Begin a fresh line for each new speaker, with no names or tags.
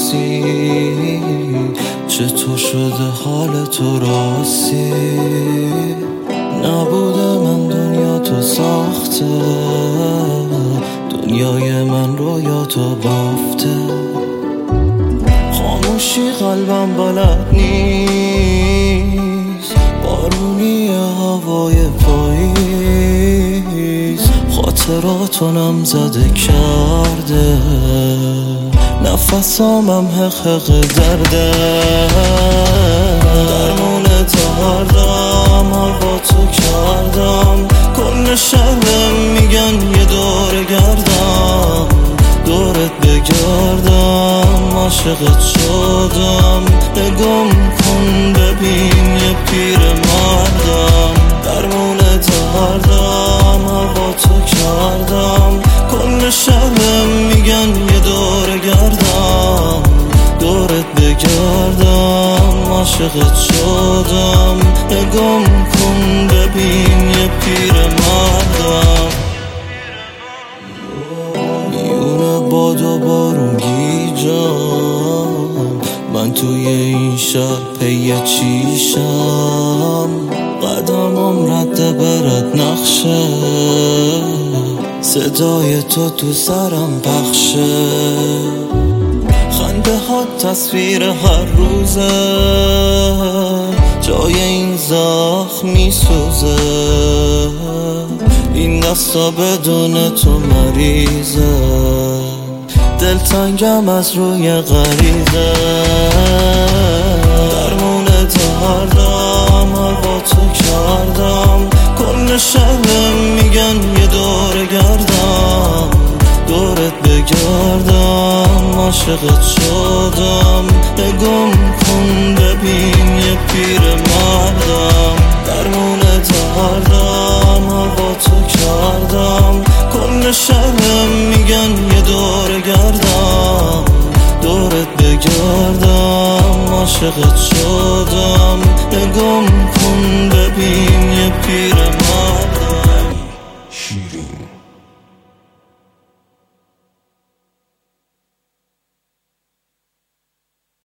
نیستی، چطور شده حال تو راستی؟ نبوده من دنیا تو ساخته، دنیای من رویا تو بافته. خاموشی قلبم بلد نیست، بارونی هوای پاییز خاطراتو نم زده کرده، نفسامم حقق درده. درمون تردم هوا تو کردم، کل شهرم میگن یه دور گردم، دورت بگردم عاشقت شدم. نگم کن ببین یه پیر مردم، درمون تردم هوا تو کردم، کل شهرم میگن یه دور گردم، دورت بگردم عاشقت شدم. نگم کن ببین یه پیر مردم. میونه باد و بارون گیجم، من توی این شهر پی چیشم، قدمم رد برد نقشه، صدای تو سرم پخشه. خنده ها تصویر هر روزه، جای این زخم میسوزه. این دستا بدون تو مریضه، دلتنگم از روی غریزه. درمون تردم هوا تو کردم، کل شهرم میگن یه دور گردم، دورت بگردم عاشقت شدم. نگم کن ببین یه پیر مردم، درمون تردم هوا تو کردم، کل شهرم میگن یه دور گردم، دورت بگردم عاشقت شدم. نگم کن ببین یه پیر مردم.